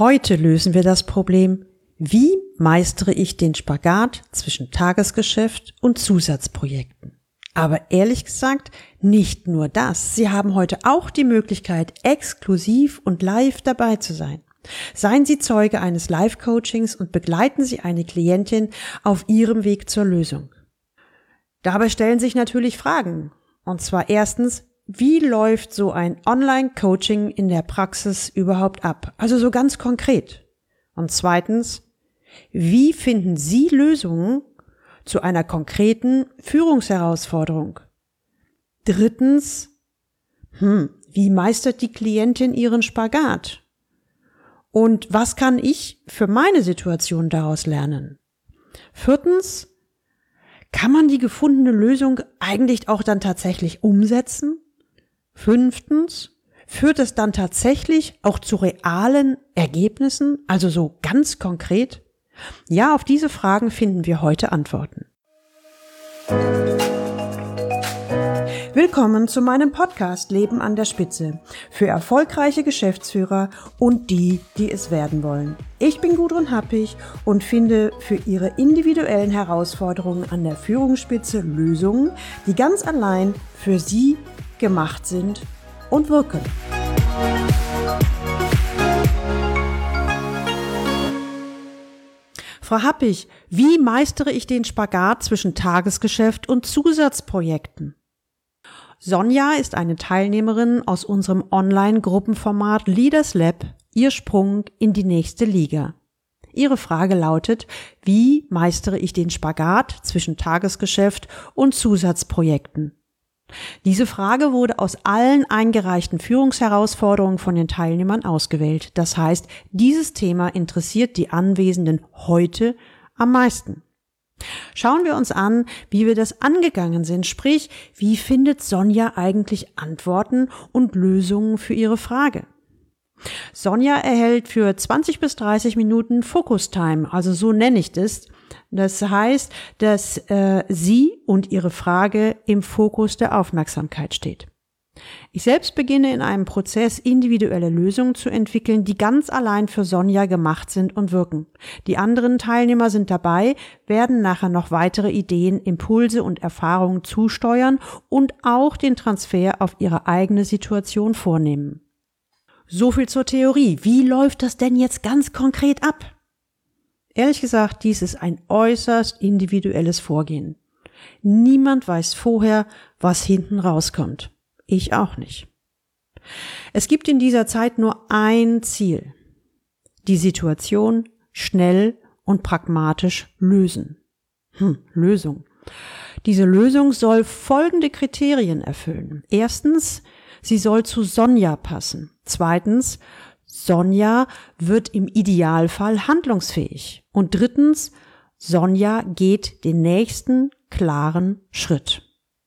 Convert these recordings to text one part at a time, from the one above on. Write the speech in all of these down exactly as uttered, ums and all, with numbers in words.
Heute lösen wir das Problem: Wie meistere ich den Spagat zwischen Tagesgeschäft und Zusatzprojekten? Aber ehrlich gesagt, nicht nur das. Sie haben heute auch die Möglichkeit, exklusiv und live dabei zu sein. Seien Sie Zeuge eines Live-Coachings und begleiten Sie eine Klientin auf ihrem Weg zur Lösung. Dabei stellen sich natürlich Fragen. Und zwar erstens: Wie läuft so ein Online-Coaching in der Praxis überhaupt ab? Also so ganz konkret. Und zweitens: Wie finden Sie Lösungen zu einer konkreten Führungsherausforderung? Drittens: hm, wie meistert die Klientin ihren Spagat? Und was kann ich für meine Situation daraus lernen? Viertens: Kann man die gefundene Lösung eigentlich auch dann tatsächlich umsetzen? Fünftens: Führt es dann tatsächlich auch zu realen Ergebnissen, also so ganz konkret? Ja, auf diese Fragen finden wir heute Antworten. Willkommen zu meinem Podcast Leben an der Spitze für erfolgreiche Geschäftsführer und die, die es werden wollen. Ich bin Gudrun Happig und finde für Ihre individuellen Herausforderungen an der Führungsspitze Lösungen, die ganz allein für Sie gemacht sind und wirken. Frau Happig, wie meistere ich den Spagat zwischen Tagesgeschäft und Zusatzprojekten? Sonja ist eine Teilnehmerin aus unserem Online-Gruppenformat Leaders Lab, ihr Sprung in die nächste Liga. Ihre Frage lautet: Wie meistere ich den Spagat zwischen Tagesgeschäft und Zusatzprojekten? Diese Frage wurde aus allen eingereichten Führungsherausforderungen von den Teilnehmern ausgewählt. Das heißt, dieses Thema interessiert die Anwesenden heute am meisten. Schauen wir uns an, wie wir das angegangen sind, sprich, wie findet Sonja eigentlich Antworten und Lösungen für ihre Frage? Sonja erhält für zwanzig bis dreißig Minuten Focus Time, also so nenne ich das. Das heißt, dass äh, sie und ihre Frage im Fokus der Aufmerksamkeit steht. Ich selbst beginne in einem Prozess, individuelle Lösungen zu entwickeln, die ganz allein für Sonja gemacht sind und wirken. Die anderen Teilnehmer sind dabei, werden nachher noch weitere Ideen, Impulse und Erfahrungen zusteuern und auch den Transfer auf ihre eigene Situation vornehmen. So viel zur Theorie. Wie läuft das denn jetzt ganz konkret ab? Ehrlich gesagt, dies ist ein äußerst individuelles Vorgehen. Niemand weiß vorher, was hinten rauskommt. Ich auch nicht. Es gibt in dieser Zeit nur ein Ziel: die Situation schnell und pragmatisch lösen. Hm, Lösung. Diese Lösung soll folgende Kriterien erfüllen. Erstens, sie soll zu Sonja passen. Zweitens, Sonja wird im Idealfall handlungsfähig. Und drittens, Sonja geht den nächsten klaren Schritt.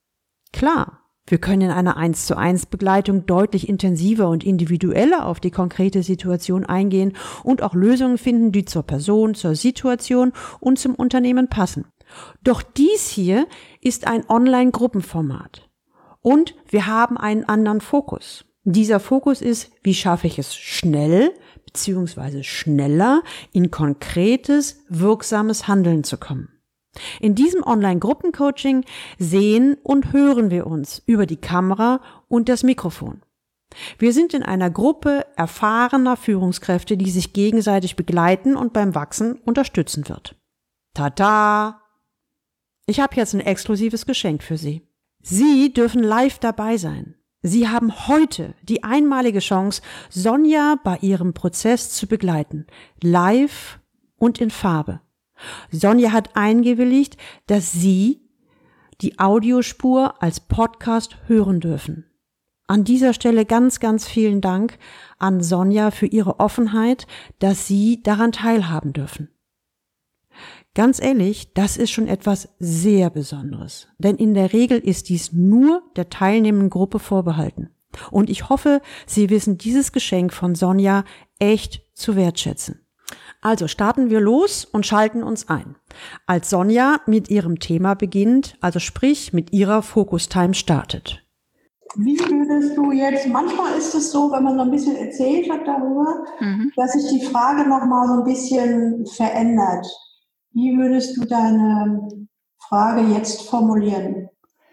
Klar. Wir können in einer eins zu eins Begleitung deutlich intensiver und individueller auf die konkrete Situation eingehen und auch Lösungen finden, die zur Person, zur Situation und zum Unternehmen passen. Doch dies hier ist ein Online-Gruppenformat und wir haben einen anderen Fokus. Dieser Fokus ist: Wie schaffe ich es schnell bzw. schneller in konkretes, wirksames Handeln zu kommen? In diesem Online-Gruppencoaching sehen und hören wir uns über die Kamera und das Mikrofon. Wir sind in einer Gruppe erfahrener Führungskräfte, die sich gegenseitig begleiten und beim Wachsen unterstützen wird. Tada! Ich habe jetzt ein exklusives Geschenk für Sie. Sie dürfen live dabei sein. Sie haben heute die einmalige Chance, Sonja bei ihrem Prozess zu begleiten. Live und in Farbe. Sonja hat eingewilligt, dass Sie die Audiospur als Podcast hören dürfen. An dieser Stelle ganz, ganz vielen Dank an Sonja für ihre Offenheit, dass Sie daran teilhaben dürfen. Ganz ehrlich, das ist schon etwas sehr Besonderes, denn in der Regel ist dies nur der teilnehmenden Gruppe vorbehalten. Und ich hoffe, Sie wissen dieses Geschenk von Sonja echt zu wertschätzen. Also starten wir los und schalten uns ein. Als Sonja mit ihrem Thema beginnt, also sprich mit ihrer Focus Time startet. wie würdest du jetzt, manchmal ist es so, wenn man so ein bisschen erzählt hat darüber, mhm. dass sich die Frage nochmal so ein bisschen verändert. Wie würdest du deine Frage jetzt formulieren?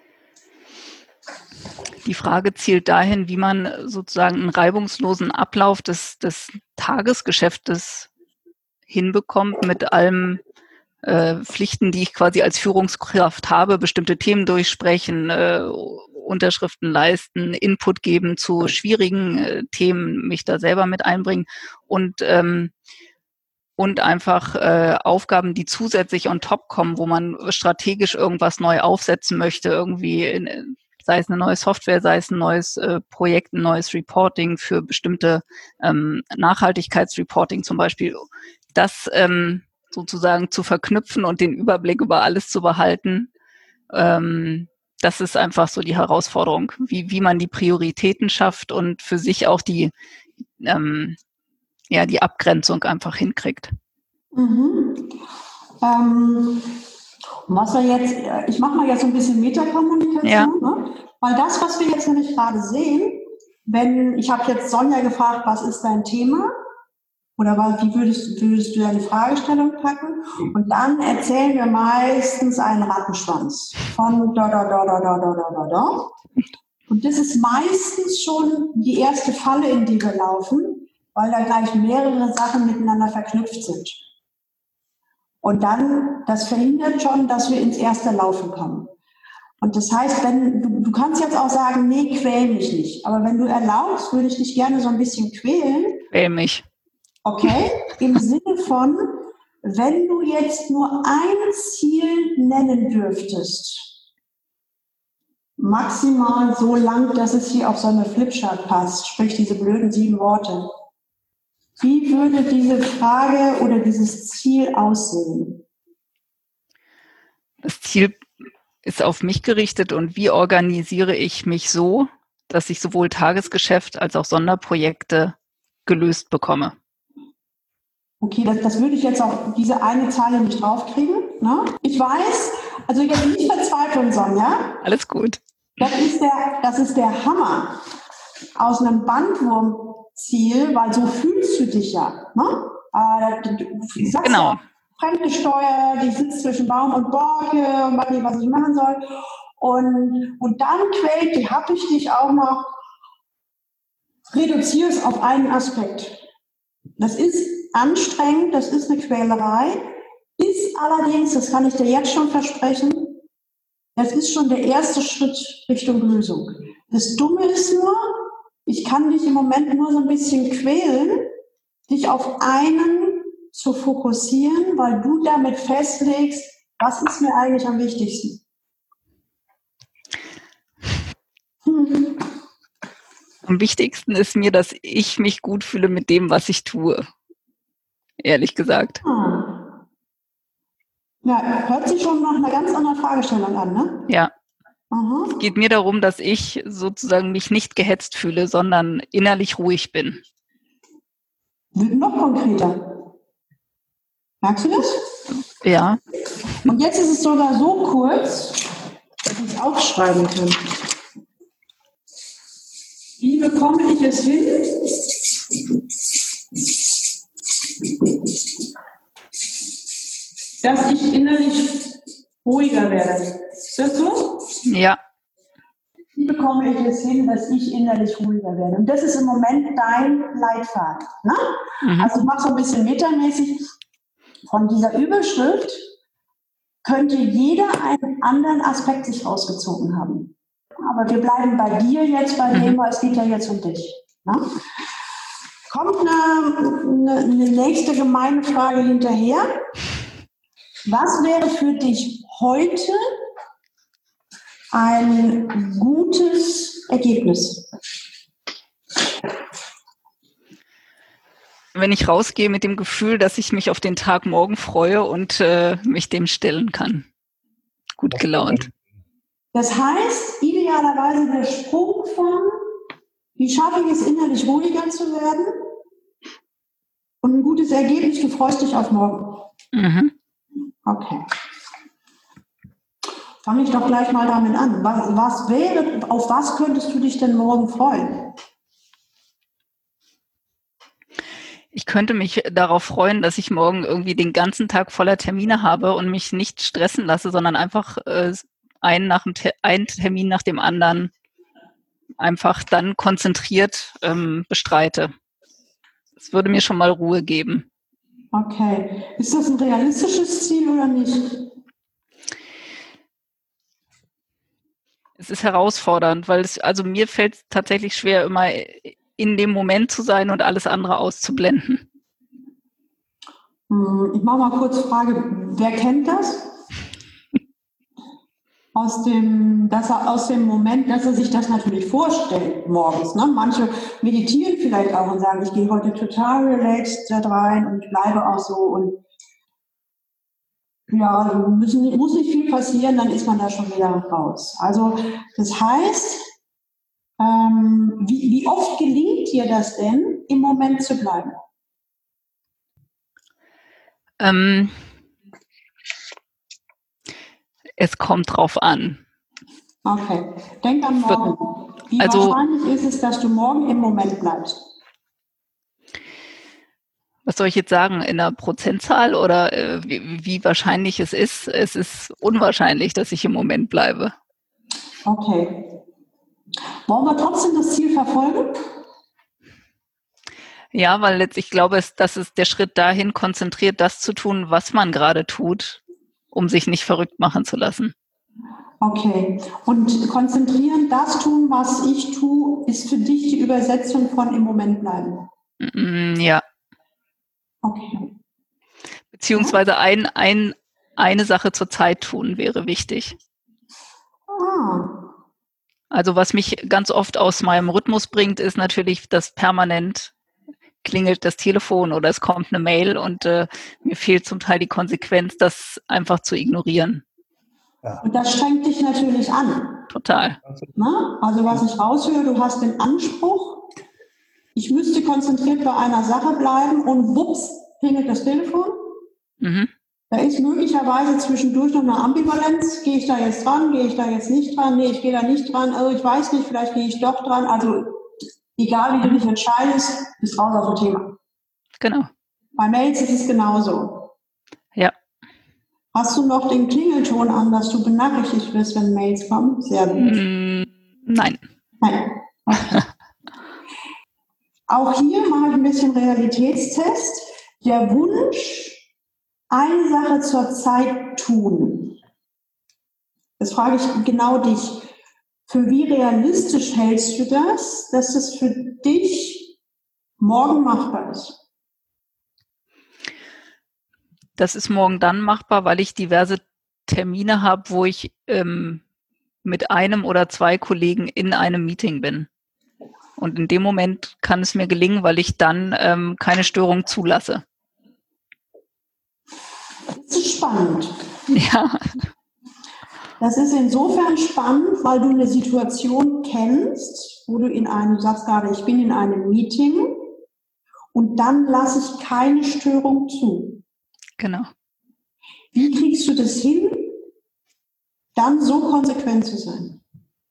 Die Frage zielt dahin, wie man sozusagen einen reibungslosen Ablauf des, des Tagesgeschäftes hinbekommt mit allen äh, Pflichten, die ich quasi als Führungskraft habe, bestimmte Themen durchsprechen, äh, Unterschriften leisten, Input geben zu schwierigen äh, Themen, mich da selber mit einbringen und ähm, und einfach äh, Aufgaben, die zusätzlich on top kommen, wo man strategisch irgendwas neu aufsetzen möchte, irgendwie in, sei es eine neue Software, sei es ein neues äh, Projekt, ein neues Reporting für bestimmte ähm, Nachhaltigkeitsreporting zum Beispiel, das ähm, sozusagen zu verknüpfen und den Überblick über alles zu behalten. Ähm, das ist einfach so die Herausforderung, wie, wie man die Prioritäten schafft und für sich auch die, ähm, ja, die Abgrenzung einfach hinkriegt. Mhm. Ähm, was wir jetzt, ich mache mal jetzt so ein bisschen Metakommunikation, ja. Ne? Weil das, was wir jetzt nämlich gerade sehen, wenn, ich habe jetzt Sonja gefragt, was ist dein Thema? Oder wie würdest, würdest du deine Fragestellung packen? Und dann erzählen wir meistens einen Rattenschwanz von da, da, da, da, da, da, da, da, da. Und das ist meistens schon die erste Falle, in die wir laufen, weil da gleich mehrere Sachen miteinander verknüpft sind. Und dann, das verhindert schon, dass wir ins erste Laufen kommen. Und das heißt, wenn du, du kannst jetzt auch sagen, nee, quäl mich nicht. Aber wenn du erlaubst, würde ich dich gerne so ein bisschen quälen. Quäl mich. Okay, im Sinne von, wenn du jetzt nur ein Ziel nennen dürftest, maximal so lang, dass es hier auf so eine Flipchart passt, sprich diese blöden sieben Worte. Wie würde diese Frage oder dieses Ziel aussehen? Das Ziel ist auf mich gerichtet und wie organisiere ich mich so, dass ich sowohl Tagesgeschäft als auch Sonderprojekte gelöst bekomme. Okay, das, das würde ich jetzt auch, diese eine Zeile nicht draufkriegen. Ne? Ich weiß, also jetzt nicht verzweifeln, Sonja. Alles gut. Das ist der, das ist der Hammer aus einem Bandwurmziel, weil so fühlst du dich ja. Ne? Äh, du, du sagst genau. Ja, fremdgesteuert, ich sitze zwischen Baum und Borke und weiß nicht, was ich machen soll. Und, und dann quält, habe ich dich auch noch, reduziere es auf einen Aspekt. Das ist anstrengend, das ist eine Quälerei, ist allerdings, das kann ich dir jetzt schon versprechen, das ist schon der erste Schritt Richtung Lösung. Das Dumme ist nur, ich kann dich im Moment nur so ein bisschen quälen, dich auf einen zu fokussieren, weil du damit festlegst, was ist mir eigentlich am wichtigsten. Hm. Am wichtigsten ist mir, dass ich mich gut fühle mit dem, was ich tue. Ehrlich gesagt. Hm. Ja, hört sich schon nach einer ganz anderen Fragestellung an, ne? Ja. Aha. Es geht mir darum, dass ich sozusagen mich nicht gehetzt fühle, sondern innerlich ruhig bin. Wird noch konkreter. Merkst du das? Ja. Und jetzt ist es sogar so kurz, dass ich es aufschreiben kann. Wie bekomme ich es hin? Dass ich innerlich ruhiger werde. Ist das so? Ja. Wie bekomme ich es hin, dass ich innerlich ruhiger werde? Und das ist im Moment dein Leitfaden. Ne? Mhm. Also ich mache so ein bisschen metamäßig. Von dieser Überschrift könnte jeder einen anderen Aspekt sich rausgezogen haben. Aber wir bleiben bei dir jetzt, bei dem, weil es geht ja jetzt um dich. Ne? Kommt eine, eine, eine nächste gemeine Frage hinterher. Was wäre für dich heute ein gutes Ergebnis? Wenn ich rausgehe mit dem Gefühl, dass ich mich auf den Tag morgen freue und äh, mich dem stellen kann. Gut gelaunt. Das heißt, idealerweise der Sprung von, wie schaffe ich es, innerlich ruhiger zu werden? Und ein gutes Ergebnis, du freust dich auf morgen. Mhm. Okay. Fange ich doch gleich mal damit an. Was, was wäre, auf was könntest du dich denn morgen freuen? Ich könnte mich darauf freuen, dass ich morgen irgendwie den ganzen Tag voller Termine habe und mich nicht stressen lasse, sondern einfach äh, einen, nach dem Te- einen Termin nach dem anderen einfach dann konzentriert ähm, bestreite. Das würde mir schon mal Ruhe geben. Okay. Ist das ein realistisches Ziel oder nicht? Es ist herausfordernd, weil es, also mir fällt es tatsächlich schwer, immer in dem Moment zu sein und alles andere auszublenden. Ich mache mal kurz Frage, wer kennt das? Aus dem, dass er aus dem Moment, dass er sich das natürlich vorstellt morgens. Ne? Manche meditieren vielleicht auch und sagen, ich gehe heute total relaxed da rein und ich bleibe auch so und ja, müssen, muss nicht viel passieren, dann ist man da schon wieder raus. Also das heißt, ähm, wie, wie oft gelingt dir das denn, im Moment zu bleiben? Ähm, es kommt drauf an. Okay, denk an morgen. Wie also, wahrscheinlich ist es, dass du morgen im Moment bleibst? Was soll ich jetzt sagen, in einer Prozentzahl oder äh, wie, wie wahrscheinlich es ist? Es ist unwahrscheinlich, dass ich im Moment bleibe. Okay. Wollen wir trotzdem das Ziel verfolgen? Ja, weil letztlich, ich glaube, es, das ist der Schritt dahin, konzentriert das zu tun, was man gerade tut, um sich nicht verrückt machen zu lassen. Okay. Und konzentrieren, das tun, was ich tue, ist für dich die Übersetzung von im Moment bleiben? Mm, ja. Okay. Beziehungsweise ein, ein, eine Sache zur Zeit tun wäre wichtig. Ah. Also was mich ganz oft aus meinem Rhythmus bringt, ist natürlich, dass permanent klingelt das Telefon oder es kommt eine Mail und äh, mir fehlt zum Teil die Konsequenz, das einfach zu ignorieren. Und das strengt dich natürlich an. Total. Na? Also was ich raushöre, du hast den Anspruch, ich müsste konzentriert bei einer Sache bleiben und wups, klingelt das Telefon. Mhm. Da ist möglicherweise zwischendurch noch eine Ambivalenz. Gehe ich da jetzt dran? Gehe ich da jetzt nicht dran? Nee, ich gehe da nicht dran. Oh, ich weiß nicht, vielleicht gehe ich doch dran. Also egal, wie du dich entscheidest, bist raus auf dem Thema. Genau. Bei Mails ist es genauso. Ja. Hast du noch den Klingelton an, dass du benachrichtigt wirst, wenn Mails kommen? Sehr gut. Mm, nein. Nein. Okay. Auch hier mache ich ein bisschen Realitätstest. Der Wunsch, eine Sache zur Zeit tun. Das frage ich genau dich. Für wie realistisch hältst du das, dass das für dich morgen machbar ist? Das ist morgen dann machbar, weil ich diverse Termine habe, wo ich ähm, mit einem oder zwei Kollegen in einem Meeting bin. Und in dem Moment kann es mir gelingen, weil ich dann ähm, keine Störung zulasse. Das ist spannend. Ja. Das ist insofern spannend, weil du eine Situation kennst, wo du in einem, du sagst gerade, ich bin in einem Meeting und dann lasse ich keine Störung zu. Genau. Wie kriegst du das hin, dann so konsequent zu sein?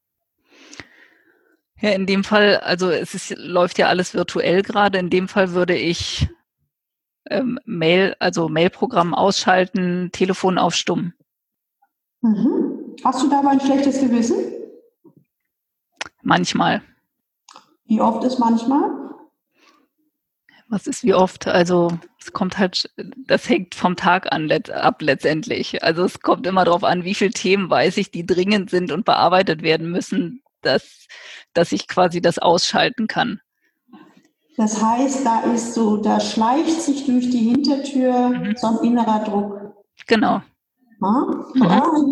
Ja, in dem Fall, also es ist, läuft ja alles virtuell gerade. In dem Fall würde ich ähm, Mail, also Mailprogramm ausschalten, Telefon aufstummen. Mhm. Hast du dabei ein schlechtes Gewissen? Manchmal. Wie oft ist manchmal? Was ist wie oft? Also es kommt halt, das hängt vom Tag an let, ab letztendlich. Also es kommt immer darauf an, wie viele Themen weiß ich, die dringend sind und bearbeitet werden müssen, dass, dass ich quasi das ausschalten kann. Das heißt, da ist so, da schleicht sich durch die Hintertür Mhm. so ein innerer Druck. Genau. Ja? Mhm.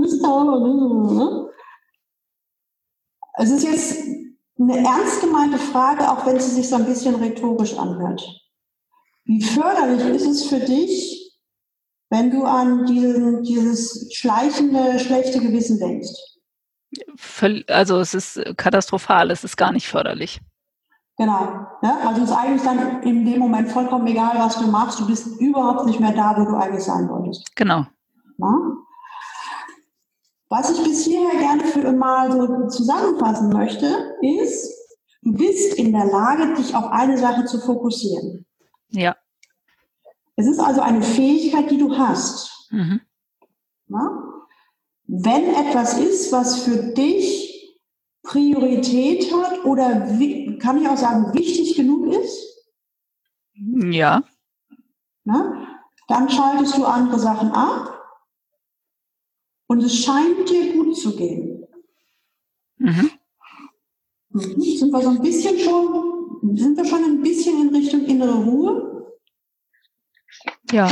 Es ist jetzt eine ernst gemeinte Frage, auch wenn sie sich so ein bisschen rhetorisch anhört. Wie förderlich ist es für dich, wenn du an diesen, dieses schleichende, schlechte Gewissen denkst? Also es ist katastrophal, es ist gar nicht förderlich. Genau. Ja, also es ist eigentlich dann in dem Moment vollkommen egal, was du machst. Du bist überhaupt nicht mehr da, wo du eigentlich sein wolltest. Genau. Ja? Was ich bis hierher gerne für mal so zusammenfassen möchte, ist, du bist in der Lage, dich auf eine Sache zu fokussieren. Ja. Es ist also eine Fähigkeit, die du hast. Mhm. Na? Wenn etwas ist, was für dich Priorität hat oder, kann ich auch sagen, wichtig genug ist, ja, na, dann schaltest du andere Sachen ab und es scheint dir gut zu gehen. Mhm. Mhm. Sind wir so ein bisschen schon, sind wir schon ein bisschen in Richtung innere Ruhe? Ja.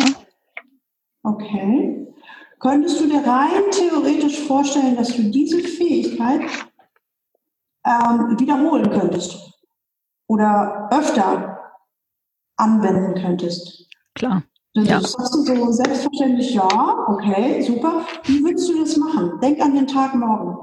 Okay. Könntest du dir rein theoretisch vorstellen, dass du diese Fähigkeit ähm, wiederholen könntest oder öfter anwenden könntest? Klar. Das Ja. sagst du so selbstverständlich, ja, okay, super. Wie würdest du das machen? Denk an den Tag morgen.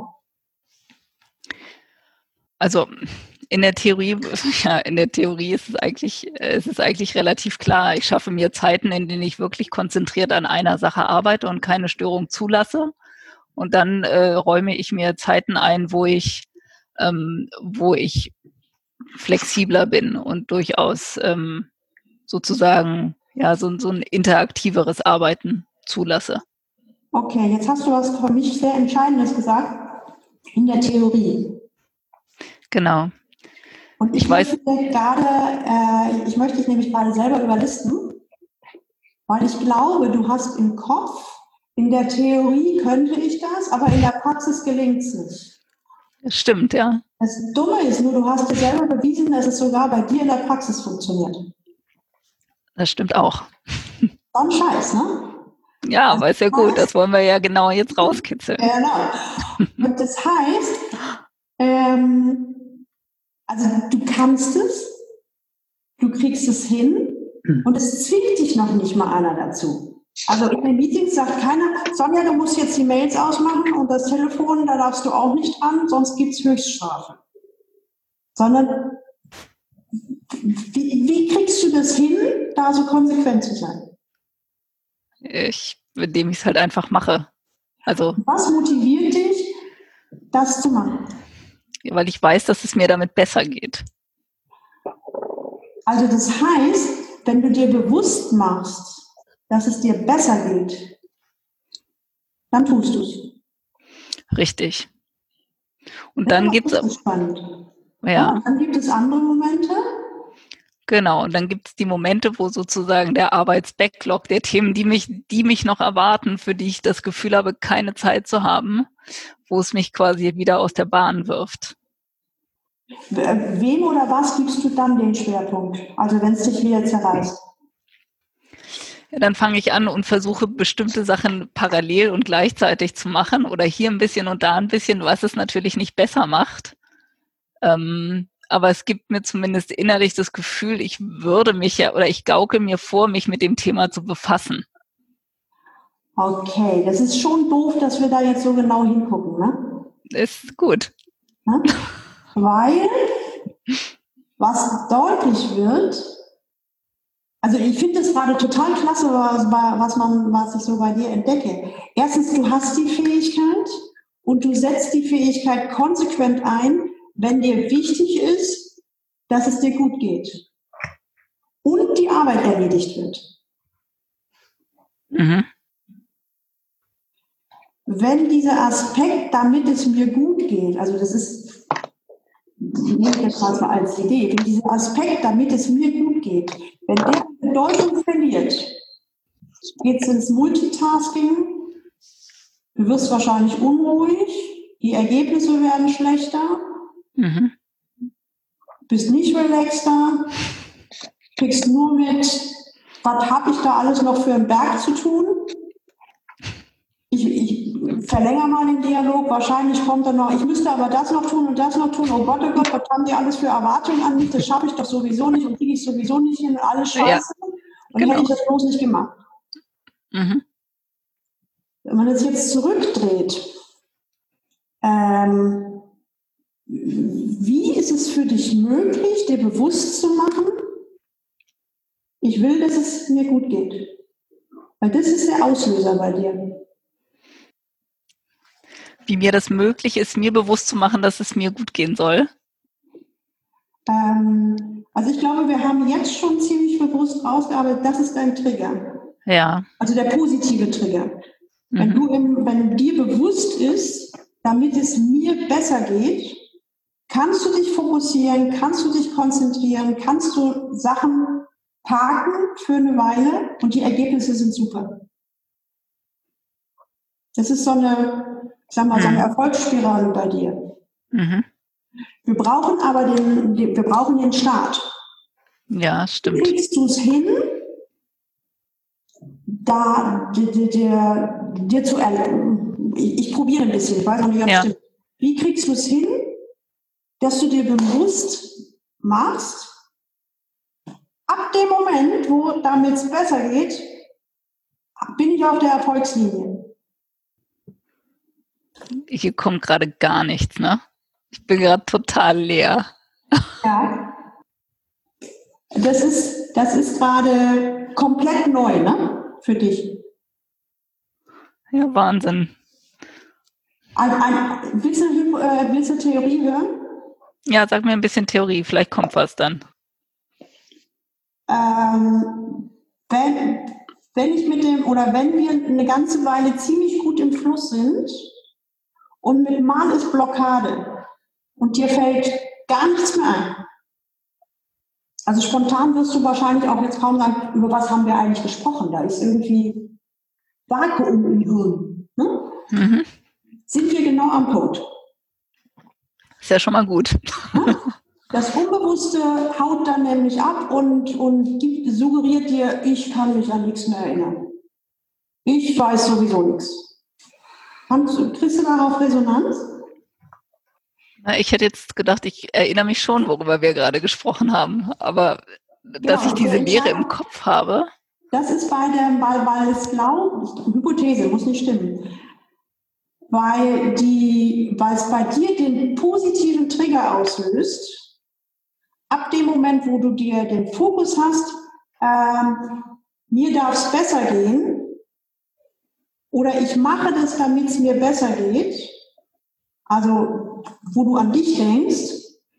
Also in der Theorie, ja, in der Theorie ist es eigentlich, es ist eigentlich relativ klar. Ich schaffe mir Zeiten, in denen ich wirklich konzentriert an einer Sache arbeite und keine Störung zulasse. Und dann äh, räume ich mir Zeiten ein, wo ich, ähm, wo ich flexibler bin und durchaus ähm, sozusagen ja so, so ein interaktiveres Arbeiten zulasse. Okay, jetzt hast du was für mich sehr Entscheidendes gesagt in der Theorie. Genau. Und ich, ich möchte weiß gerade, äh, ich möchte dich nämlich gerade selber überlisten, weil ich glaube, du hast im Kopf, in der Theorie könnte ich das, aber in der Praxis gelingt es nicht. Das stimmt, ja. Das Dumme ist nur, du hast dir selber bewiesen, dass es sogar bei dir in der Praxis funktioniert. Das stimmt auch. So ein Scheiß, ne? Ja, das aber ist ja heißt, gut, das wollen wir ja genau jetzt rauskitzeln. Genau. Und das heißt, ähm, also du kannst es, du kriegst es hin und es zwingt dich noch nicht mal einer dazu. Also in den Meetings sagt keiner, Sonja, du musst jetzt die Mails ausmachen und das Telefon, da darfst du auch nicht dran, sonst gibt es Höchststrafe. Sondern wie, wie kriegst du das hin, da so konsequent zu sein? Ich, indem ich es halt einfach mache. Also, was motiviert dich, das zu machen? Weil ich weiß, dass es mir damit besser geht. Also das heißt, wenn du dir bewusst machst, dass es dir besser geht, dann tust du es. Richtig. Und dann gibt es spannend. Ja. Ja, dann gibt es andere Momente. Genau, und dann gibt es die Momente, wo sozusagen der Arbeitsbacklog der Themen, die mich, die mich noch erwarten, für die ich das Gefühl habe, keine Zeit zu haben, wo es mich quasi wieder aus der Bahn wirft. Wem oder was gibst du dann den Schwerpunkt? Also wenn es dich wieder zerreißt? Ja, dann fange ich an und versuche bestimmte Sachen parallel und gleichzeitig zu machen oder hier ein bisschen und da ein bisschen, was es natürlich nicht besser macht. Ähm, aber es gibt mir zumindest innerlich das Gefühl, ich würde mich ja oder ich gauke mir vor, mich mit dem Thema zu befassen. Okay, das ist schon doof, dass wir da jetzt so genau hingucken, ne? Ist gut. Ne? Weil, was deutlich wird, also ich finde es gerade total klasse, was, was, man, was ich so bei dir entdecke. Erstens, du hast die Fähigkeit und du setzt die Fähigkeit konsequent ein, wenn dir wichtig ist, dass es dir gut geht und die Arbeit erledigt wird. Mhm. Wenn dieser Aspekt, damit es mir gut geht, also das ist, nehme ich jetzt mal als Idee, wenn dieser Aspekt, damit es mir gut geht, wenn der Bedeutung verliert, geht es ins Multitasking, du wirst wahrscheinlich unruhig, die Ergebnisse werden schlechter, mhm. bist nicht relaxter, kriegst nur mit, was habe ich da alles noch für einen Berg zu tun? Ich, ich verlängere mal den Dialog, wahrscheinlich kommt dann noch, ich müsste aber das noch tun und das noch tun, oh Gott, oh Gott, was haben die alles für Erwartungen an mich, das schaffe ich doch sowieso nicht und kriege ich sowieso nicht hin, alles scheiße. Ja, und genau. Hätte ich das bloß nicht gemacht. Mhm. Wenn man das jetzt zurückdreht, ähm, wie ist es für dich möglich, dir bewusst zu machen, ich will, dass es mir gut geht? Weil das ist der Auslöser bei dir. wie mir das möglich ist, mir bewusst zu machen, dass es mir gut gehen soll? Ähm, also ich glaube, wir haben jetzt schon ziemlich bewusst rausgearbeitet, das ist dein Trigger. Ja. Also der positive Trigger. Mhm. Wenn du im, wenn dir bewusst ist, damit es mir besser geht, kannst du dich fokussieren, kannst du dich konzentrieren, kannst du Sachen parken für eine Weile und die Ergebnisse sind super. Das ist so eine, ich sag mal, so eine Erfolgsspirale bei dir. Mhm. Wir brauchen aber den, den, wir brauchen den Start. Ja, stimmt. Kriegst du es hin, da dir, dir, dir zu erlernen? Ich, ich probiere ein bisschen, ich weiß noch nicht, ob es stimmt. Wie kriegst du es hin, dass du dir bewusst machst, ab dem Moment, wo damit es besser geht, bin ich auf der Erfolgslinie. Hier kommt gerade gar nichts, ne? Ich bin gerade total leer. Ja. Das ist, das ist gerade komplett neu, ne? Für dich. Ja, Wahnsinn. Ein, ein, willst, du, äh, willst du Theorie hören? Ja, sag mir ein bisschen Theorie, vielleicht kommt was dann. Ähm, wenn, wenn ich mit dem, oder wenn wir eine ganze Weile ziemlich gut im Fluss sind und mit Mal ist Blockade und dir fällt gar nichts mehr ein. Also spontan wirst du wahrscheinlich auch jetzt kaum sagen, über was haben wir eigentlich gesprochen. Da ist irgendwie Vakuum im Hirn. Ne? Mhm. Sind wir genau am Punkt. Ist ja schon mal gut. Ja? Das Unbewusste haut dann nämlich ab und, und gibt, suggeriert dir, ich kann mich an nichts mehr erinnern. Ich weiß sowieso nichts. Kannst, kriegst du darauf Resonanz? Na, ich hätte jetzt gedacht, ich erinnere mich schon, worüber wir gerade gesprochen haben. Aber dass genau, ich diese Leere im Kopf habe. Das ist bei der, weil, weil es glaubt, Hypothese, muss nicht stimmen. Weil, die, weil es bei dir den positiven Trigger auslöst, ab dem Moment, wo du dir den Fokus hast, ähm, mir darf es besser gehen oder ich mache das, damit es mir besser geht, also wo du an dich denkst,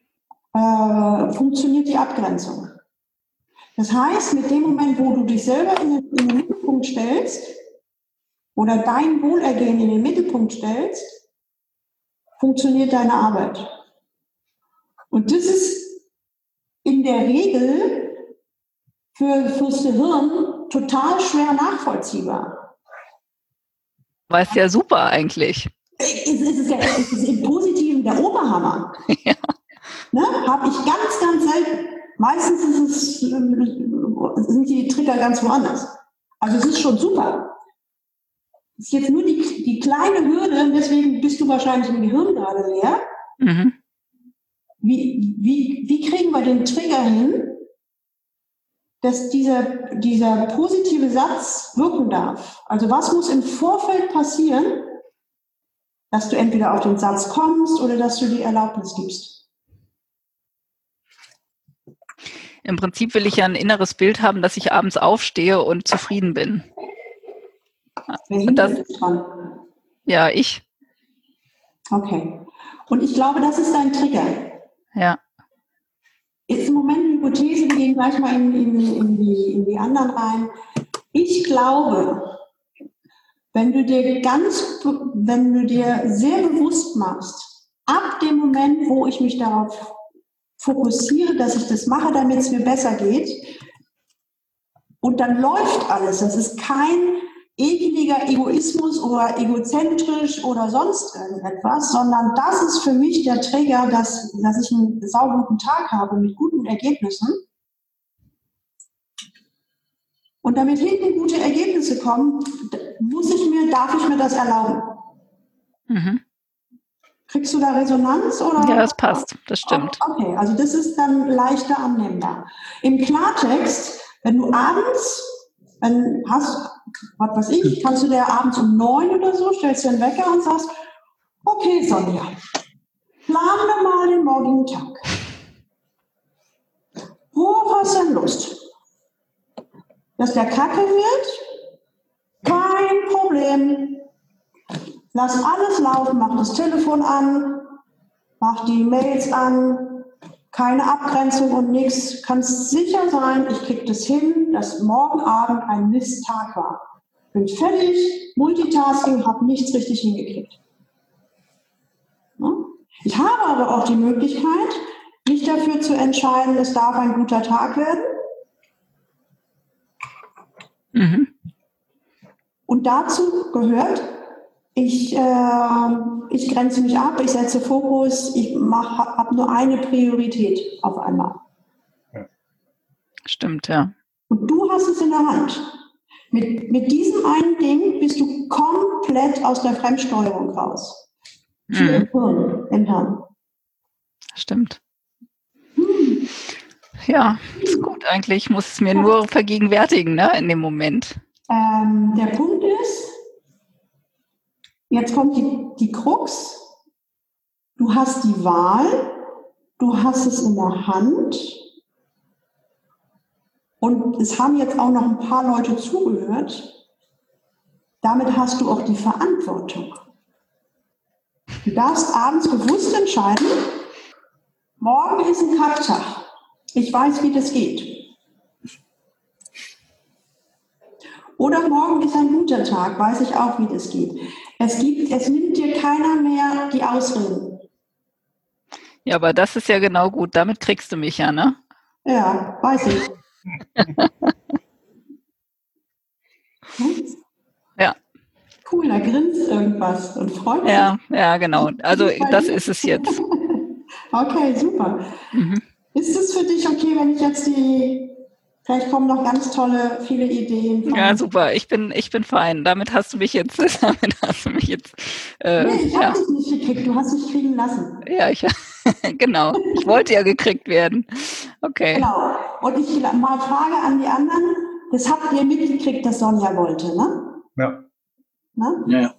äh, funktioniert die Abgrenzung. Das heißt, mit dem Moment, wo du dich selber in den, in den Mittelpunkt stellst oder dein Wohlergehen in den Mittelpunkt stellst, funktioniert deine Arbeit. Und das ist in der Regel für, fürs Gehirn total schwer nachvollziehbar. War es ja super eigentlich. Es ist, ja, es ist im Positiven der Oberhammer. Ja. Ne? Habe ich ganz, ganz selten. Meistens ist es, sind die Trigger ganz woanders. Also es ist schon super. Es ist jetzt nur die, die kleine Hürde, deswegen bist du wahrscheinlich im Gehirn gerade leer. Mhm. Wie, wie, wie kriegen wir den Trigger hin, dass dieser, dieser positive Satz wirken darf? Also was muss im Vorfeld passieren, dass du entweder auf den Satz kommst oder dass du die Erlaubnis gibst? Im Prinzip will ich ja ein inneres Bild haben, dass ich abends aufstehe und zufrieden bin. Wer das, ist dran? Ja, ich. Okay. Und ich glaube, das ist dein Trigger. Ja. Ist im Moment eine Hypothese, wir gehen gleich mal in, in, in, die, in die anderen rein. Ich glaube, wenn du dir ganz, wenn du dir sehr bewusst machst, ab dem Moment, wo ich mich darauf fokussiere, dass ich das mache, damit es mir besser geht, und dann läuft alles. Das ist kein ekliger Egoismus oder egozentrisch oder sonst irgendetwas, sondern das ist für mich der Trigger, dass, dass ich einen sauguten Tag habe mit guten Ergebnissen. Und damit hinten gute Ergebnisse kommen, muss ich mir, darf ich mir das erlauben. Mhm. Kriegst du da Resonanz? Oder? Ja, das passt, das stimmt. Okay, also das ist dann leichter annehmbar. Im Klartext, wenn du abends, wenn hast, was weiß ich, kannst du dir abends um neun oder so, stellst dir einen Wecker und sagst, okay, Sonja, planen wir mal den morgigen Tag. Worauf hast du denn Lust? Dass der Kacke wird? Kein Problem. Lass alles laufen, mach das Telefon an, mach die Mails an, keine Abgrenzung und nichts. Kannst sicher sein, ich krieg das hin, dass morgen Abend ein Misttag war. Bin fertig, Multitasking, habe nichts richtig hingekriegt. Ja? Ich habe aber auch die Möglichkeit, mich dafür zu entscheiden, es darf ein guter Tag werden. Mhm. Und dazu gehört, ich, äh, ich grenze mich ab, ich setze Fokus, ich habe nur eine Priorität auf einmal. Stimmt, ja. Und du hast es in der Hand. Mit, mit diesem einen Ding bist du komplett aus der Fremdsteuerung raus. Mhm. Im Hirn, im Hirn. Stimmt. Hm. Ja, ist gut eigentlich. Ich muss es mir ja. nur vergegenwärtigen, ne, in dem Moment. Ähm, der Punkt ist, jetzt kommt die, die Krux. Du hast die Wahl, du hast es in der Hand und es haben jetzt auch noch ein paar Leute zugehört. Damit hast du auch die Verantwortung. Du darfst abends bewusst entscheiden, morgen ist ein Kacktag. Ich weiß, wie das geht. Oder morgen ist ein guter Tag, weiß ich auch, wie das geht. Es gibt, es nimmt dir keiner mehr die Ausreden. Ja, aber das ist ja genau gut. Damit kriegst du mich ja, ne? Ja, weiß ich. hm? Ja. Cool, da grinst irgendwas und freut sich. Ja, ja, genau. Also das ist es jetzt. Okay, super. Mhm. Ist es für dich okay, wenn ich jetzt die... Vielleicht kommen noch ganz tolle, viele Ideen. Ja, super. Ich bin, ich bin fein. Damit hast du mich jetzt, damit hast du mich jetzt. Äh, nee, ich ja. habe dich nicht gekriegt. Du hast dich kriegen lassen. Ja, ich, genau. Ich wollte ja gekriegt werden. Okay. Genau. Und ich mal Frage an die anderen. Das habt ihr mitgekriegt, dass Sonja wollte, ne? Ja. Ne? Ja.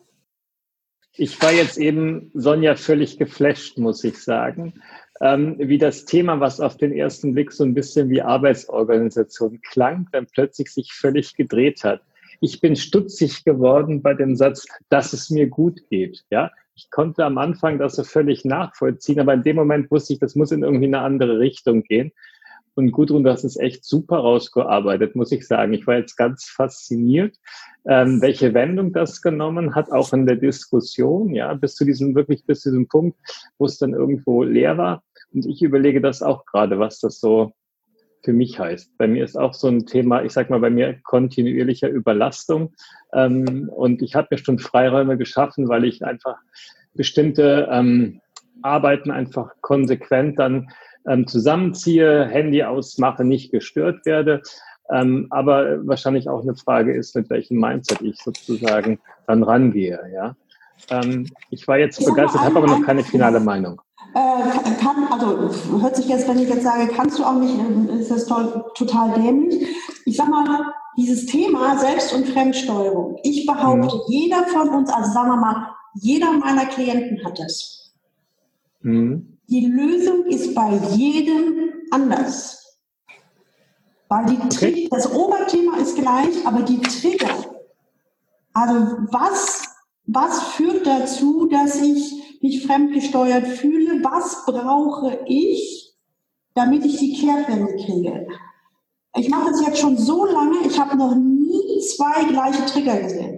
Ich war jetzt eben, Sonja, völlig geflasht, muss ich sagen. Ähm, wie das Thema, was auf den ersten Blick so ein bisschen wie Arbeitsorganisation klang, dann plötzlich sich völlig gedreht hat. Ich bin stutzig geworden bei dem Satz, dass es mir gut geht. Ja, ich konnte am Anfang das so völlig nachvollziehen, aber in dem Moment wusste ich, das muss in irgendwie eine andere Richtung gehen. Und Gudrun, du hast es echt super rausgearbeitet, muss ich sagen. Ich war jetzt ganz fasziniert, ähm, welche Wendung das genommen hat, auch in der Diskussion, ja, bis zu diesem, wirklich bis zu diesem Punkt, wo es dann irgendwo leer war. Und ich überlege das auch gerade, was das so für mich heißt. Bei mir ist auch so ein Thema, ich sag mal, bei mir kontinuierlicher Überlastung. Ähm, und ich habe mir schon Freiräume geschaffen, weil ich einfach bestimmte ähm, Arbeiten einfach konsequent dann ähm, zusammenziehe, Handy ausmache, nicht gestört werde. Ähm, aber wahrscheinlich auch eine Frage ist, mit welchem Mindset ich sozusagen dann rangehe. Ja? Ähm, ich war jetzt ich begeistert, habe aber noch keine finale Meinung. Äh, kann, also hört sich jetzt, wenn ich jetzt sage, kannst du auch nicht, ist das toll, total dämlich. Ich sag mal, dieses Thema Selbst- und Fremdsteuerung. Ich behaupte, mhm. jeder von uns, also sagen wir mal, jeder meiner Klienten hat das. Mhm. Die Lösung ist bei jedem anders. Weil die okay. Das Oberthema ist gleich, aber die Trigger. Also was, was führt dazu, dass ich mich fremdgesteuert fühle? Was brauche ich, damit ich die Kehrtwende kriege? Ich mache das jetzt schon so lange, ich habe noch nie zwei gleiche Trigger gesehen.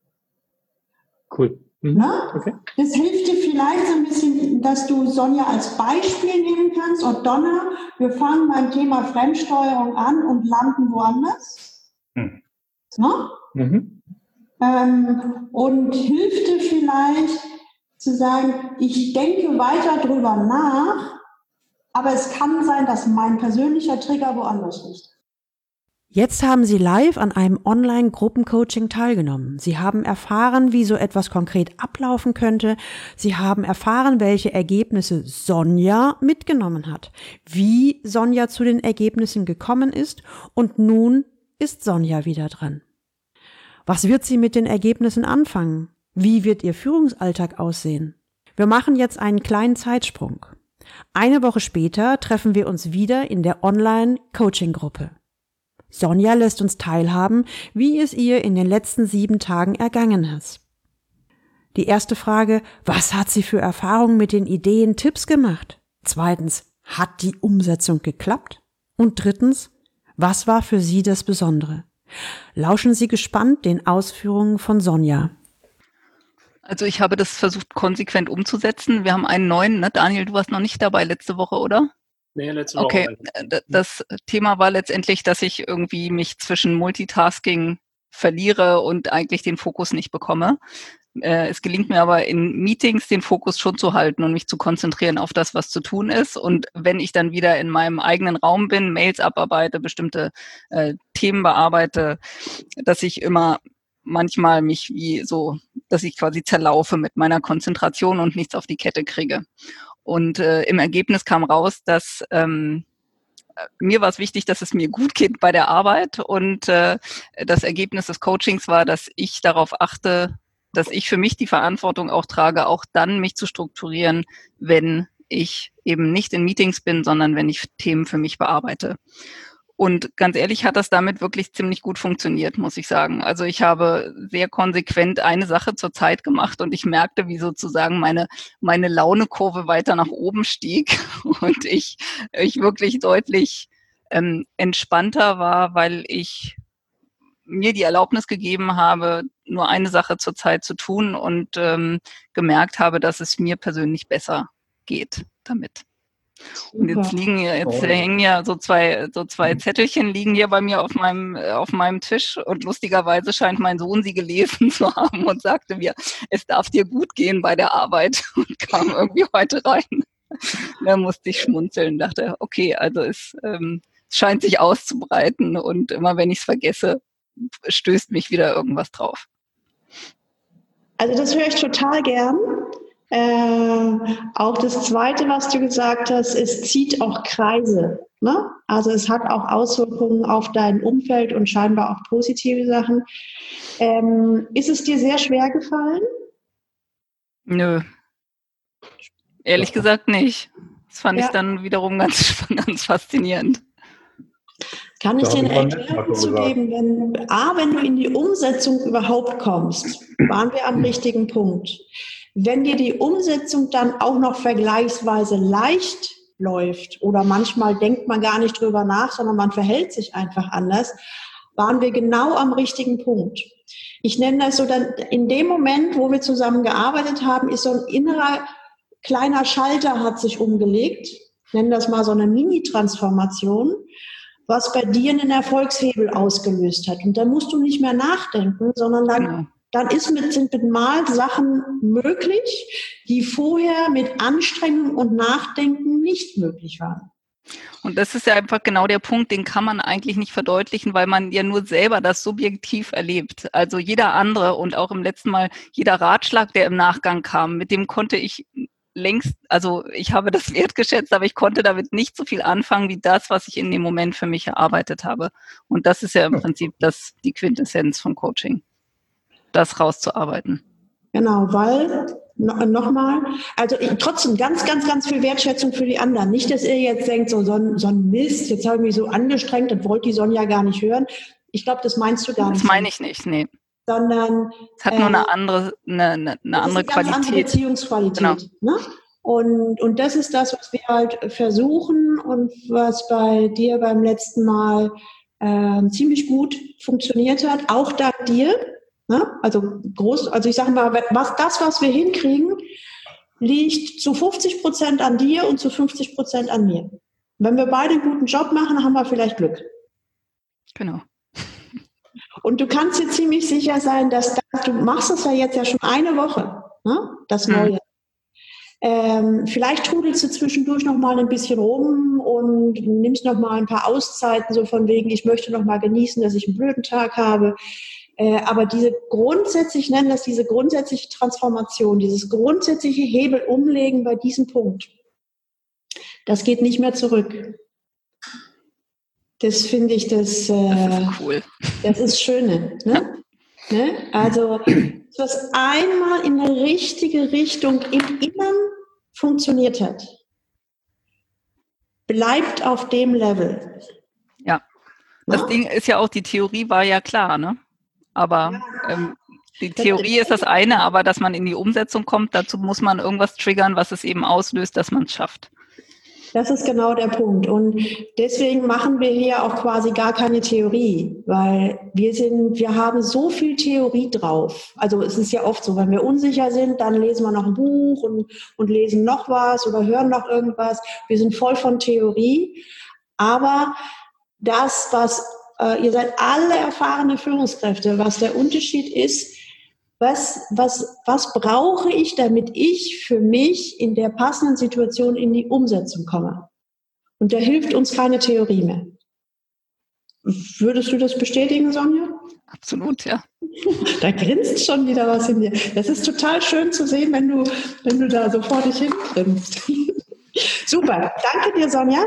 Cool. Mhm. Okay. Das hilft dir vielleicht so ein bisschen, dass du Sonja als Beispiel nehmen kannst. Und Donna, wir fangen beim Thema Fremdsteuerung an und landen woanders. Mhm. Ne? Mhm. Ähm, und hilft dir vielleicht zu sagen, ich denke weiter drüber nach, aber es kann sein, dass mein persönlicher Trigger woanders liegt. Jetzt haben Sie live an einem Online-Gruppencoaching teilgenommen. Sie haben erfahren, wie so etwas konkret ablaufen könnte. Sie haben erfahren, welche Ergebnisse Sonja mitgenommen hat, wie Sonja zu den Ergebnissen gekommen ist und nun ist Sonja wieder dran. Was wird sie mit den Ergebnissen anfangen? Wie wird ihr Führungsalltag aussehen? Wir machen jetzt einen kleinen Zeitsprung. Eine Woche später treffen wir uns wieder in der Online-Coaching-Gruppe. Sonja lässt uns teilhaben, wie es ihr in den letzten sieben Tagen ergangen ist. Die erste Frage, was hat sie für Erfahrungen mit den Ideen, Tipps gemacht? Zweitens, hat die Umsetzung geklappt? Und drittens, was war für sie das Besondere? Lauschen Sie gespannt den Ausführungen von Sonja. Also ich habe das versucht konsequent umzusetzen. Wir haben einen neuen, ne? Daniel, du warst noch nicht dabei letzte Woche, oder? Nee, letzte Woche. Okay, das Thema war letztendlich, dass ich irgendwie mich zwischen Multitasking verliere und eigentlich den Fokus nicht bekomme. Äh, es gelingt mir aber in Meetings den Fokus schon zu halten und mich zu konzentrieren auf das, was zu tun ist. Und wenn ich dann wieder in meinem eigenen Raum bin, Mails abarbeite, bestimmte äh, Themen bearbeite, dass ich immer manchmal mich wie so, dass ich quasi zerlaufe mit meiner Konzentration und nichts auf die Kette kriege. Und äh, im Ergebnis kam raus, dass ähm, mir war es wichtig, dass es mir gut geht bei der Arbeit. Und äh, das Ergebnis des Coachings war, dass ich darauf achte, dass ich für mich die Verantwortung auch trage, auch dann mich zu strukturieren, wenn ich eben nicht in Meetings bin, sondern wenn ich Themen für mich bearbeite. Und ganz ehrlich hat das damit wirklich ziemlich gut funktioniert, muss ich sagen. Also ich habe sehr konsequent eine Sache zur Zeit gemacht und ich merkte, wie sozusagen meine, meine Launekurve weiter nach oben stieg und ich, ich wirklich deutlich ähm, entspannter war, weil ich mir die Erlaubnis gegeben habe, nur eine Sache zur Zeit zu tun und ähm, gemerkt habe, dass es mir persönlich besser geht damit. Und jetzt liegen ja, jetzt Oh. hängen ja so zwei, so zwei Zettelchen liegen hier bei mir auf meinem, auf meinem Tisch und lustigerweise scheint mein Sohn sie gelesen zu haben und sagte mir, es darf dir gut gehen bei der Arbeit und kam irgendwie heute rein. Da musste ich schmunzeln, dachte, okay, also es, ähm, es scheint sich auszubreiten und immer wenn ich es vergesse, stößt mich wieder irgendwas drauf. Also das höre ich total gern. Äh, auch das Zweite, was du gesagt hast, es zieht auch Kreise. Ne? Also es hat auch Auswirkungen auf dein Umfeld und scheinbar auch positive Sachen. Ähm, ist es dir sehr schwer gefallen? Nö. Ehrlich gesagt nicht. Das fand Ja. ich dann wiederum ganz, ganz faszinierend. Kann ich Da dir hab eine ich mal Erklärung Netz zu gesagt. geben? Wenn, A, wenn du in die Umsetzung überhaupt kommst, waren wir am richtigen Punkt. Wenn dir die Umsetzung dann auch noch vergleichsweise leicht läuft oder manchmal denkt man gar nicht drüber nach, sondern man verhält sich einfach anders, waren wir genau am richtigen Punkt. Ich nenne das so, dann in dem Moment, wo wir zusammen gearbeitet haben, ist so ein innerer kleiner Schalter hat sich umgelegt. Ich nenne das mal so eine Mini-Transformation, was bei dir einen Erfolgshebel ausgelöst hat. Und da musst du nicht mehr nachdenken, sondern dann, Genau. dann ist mit, sind mit Mal Sachen möglich, die vorher mit Anstrengung und Nachdenken nicht möglich waren. Und das ist ja einfach genau der Punkt, den kann man eigentlich nicht verdeutlichen, weil man ja nur selber das subjektiv erlebt. Also jeder andere und auch im letzten Mal jeder Ratschlag, der im Nachgang kam, mit dem konnte ich längst, also ich habe das wertgeschätzt, aber ich konnte damit nicht so viel anfangen wie das, was ich in dem Moment für mich erarbeitet habe. Und das ist ja im Prinzip das, die Quintessenz vom Coaching, das rauszuarbeiten. Genau, weil, no, nochmal, also ich, trotzdem ganz, ganz, ganz viel Wertschätzung für die anderen. Nicht, dass ihr jetzt denkt, so, so, ein, so ein Mist, jetzt habe ich mich so angestrengt, das wollte die Sonja gar nicht hören. Ich glaube, das meinst du gar Das nicht. meine ich nicht, nee. Sondern Es hat äh, nur eine andere, eine, eine, eine das andere ist eine ganz andere Qualität. Beziehungsqualität. Ne? Und, und das ist das, was wir halt versuchen und was bei dir beim letzten Mal äh, ziemlich gut funktioniert hat, auch dank dir. Ne? Also groß, also ich sage mal, was das, was wir hinkriegen, liegt zu fünfzig Prozent an dir und zu fünfzig Prozent an mir. Wenn wir beide einen guten Job machen, haben wir vielleicht Glück. Genau. Und du kannst dir ziemlich sicher sein, dass das, du machst es ja jetzt ja schon eine Woche, ne? Das Neue. Hm. Ähm, vielleicht trudelst du zwischendurch noch mal ein bisschen rum und nimmst noch mal ein paar Auszeiten, so von wegen, ich möchte noch mal genießen, dass ich einen blöden Tag habe. Äh, aber diese grundsätzlich, ich nenne das diese grundsätzliche Transformation, dieses grundsätzliche Hebel umlegen bei diesem Punkt, das geht nicht mehr zurück. Das finde ich, das, äh, das ist cool. Das ist Schöne. Ne? Ne? Also, was einmal in eine richtige Richtung im Innern funktioniert hat, bleibt auf dem Level. Ja, das Na? Ding ist ja auch, die Theorie war ja klar, ne? Aber ja. ähm, Die Theorie ist das eine, aber dass man in die Umsetzung kommt, dazu muss man irgendwas triggern, was es eben auslöst, dass man es schafft. Das ist genau der Punkt. Und deswegen machen wir hier auch quasi gar keine Theorie, weil wir sind, wir haben so viel Theorie drauf. Also es ist ja oft so, wenn wir unsicher sind, dann lesen wir noch ein Buch und, und lesen noch was oder hören noch irgendwas. Wir sind voll von Theorie. Aber das, was, äh, ihr seid alle erfahrene Führungskräfte, was der Unterschied ist, Was, was, was brauche ich, damit ich für mich in der passenden Situation in die Umsetzung komme? Und da hilft uns keine Theorie mehr. Würdest du das bestätigen, Sonja? Absolut, ja. Da grinst schon wieder was in dir. Das ist total schön zu sehen, wenn du, wenn du da so vor dich hin grinst. Super, danke dir, Sonja.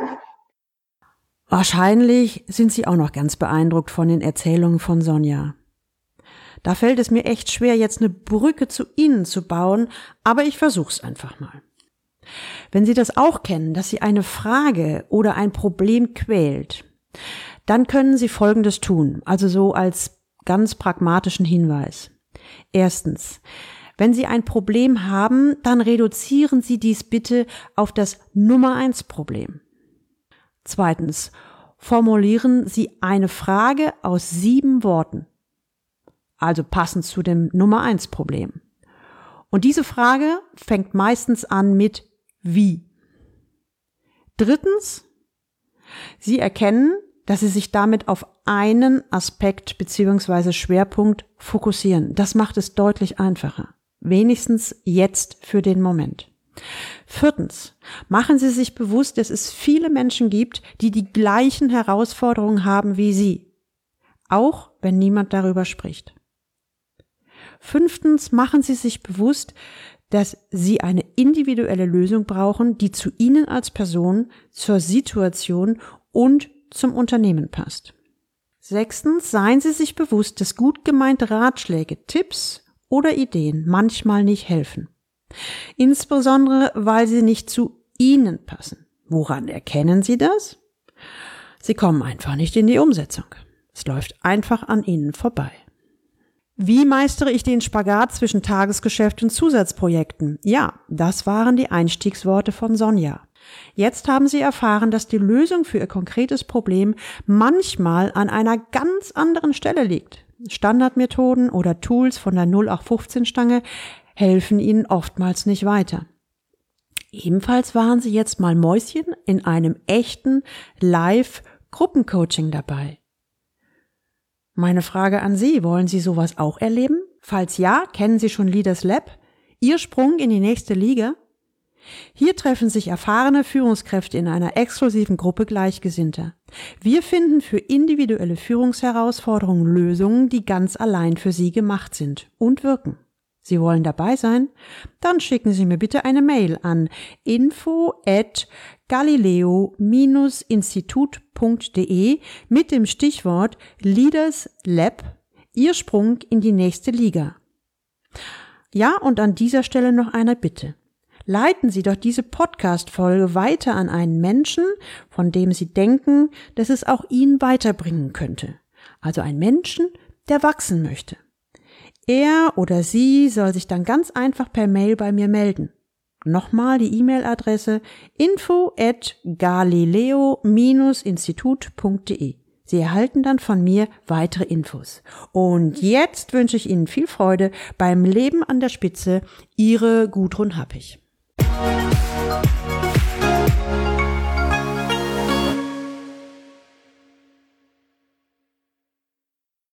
Wahrscheinlich sind Sie auch noch ganz beeindruckt von den Erzählungen von Sonja. Da fällt es mir echt schwer, jetzt eine Brücke zu Ihnen zu bauen, aber ich versuch's einfach mal. Wenn Sie das auch kennen, dass Sie eine Frage oder ein Problem quält, dann können Sie Folgendes tun, also so als ganz pragmatischen Hinweis. Erstens, wenn Sie ein Problem haben, dann reduzieren Sie dies bitte auf das Nummer eins Problem. Zweitens, formulieren Sie eine Frage aus sieben Worten. Also passend zu dem Nummer eins Problem. Und diese Frage fängt meistens an mit wie. Drittens, Sie erkennen, dass Sie sich damit auf einen Aspekt bzw. Schwerpunkt fokussieren. Das macht es deutlich einfacher. Wenigstens jetzt für den Moment. Viertens, machen Sie sich bewusst, dass es viele Menschen gibt, die die gleichen Herausforderungen haben wie Sie. Auch wenn niemand darüber spricht. Fünftens, machen Sie sich bewusst, dass Sie eine individuelle Lösung brauchen, die zu Ihnen als Person, zur Situation und zum Unternehmen passt. Sechstens, seien Sie sich bewusst, dass gut gemeinte Ratschläge, Tipps oder Ideen manchmal nicht helfen. Insbesondere, weil sie nicht zu Ihnen passen. Woran erkennen Sie das? Sie kommen einfach nicht in die Umsetzung. Es läuft einfach an Ihnen vorbei. Wie meistere ich den Spagat zwischen Tagesgeschäft und Zusatzprojekten? Ja, das waren die Einstiegsworte von Sonja. Jetzt haben Sie erfahren, dass die Lösung für Ihr konkretes Problem manchmal an einer ganz anderen Stelle liegt. Standardmethoden oder Tools von der null acht fünfzehn Stange helfen Ihnen oftmals nicht weiter. Ebenfalls waren Sie jetzt mal Mäuschen in einem echten Live-Gruppencoaching dabei. Meine Frage an Sie, wollen Sie sowas auch erleben? Falls ja, kennen Sie schon Leaders Lab? Ihr Sprung in die nächste Liga? Hier treffen sich erfahrene Führungskräfte in einer exklusiven Gruppe Gleichgesinnter. Wir finden für individuelle Führungsherausforderungen Lösungen, die ganz allein für Sie gemacht sind und wirken. Sie wollen dabei sein? Dann schicken Sie mir bitte eine Mail an info at galileo Bindestrich institut punkt de mit dem Stichwort Leaders Lab, Ihr Sprung in die nächste Liga. Ja, und an dieser Stelle noch eine Bitte. Leiten Sie doch diese Podcast-Folge weiter an einen Menschen, von dem Sie denken, dass es auch ihn weiterbringen könnte. Also einen Menschen, der wachsen möchte. Er oder sie soll sich dann ganz einfach per Mail bei mir melden. Nochmal die E-Mail-Adresse info at galileo Bindestrich institut punkt de. Sie erhalten dann von mir weitere Infos. Und jetzt wünsche ich Ihnen viel Freude beim Leben an der Spitze. Ihre Gudrun Happig.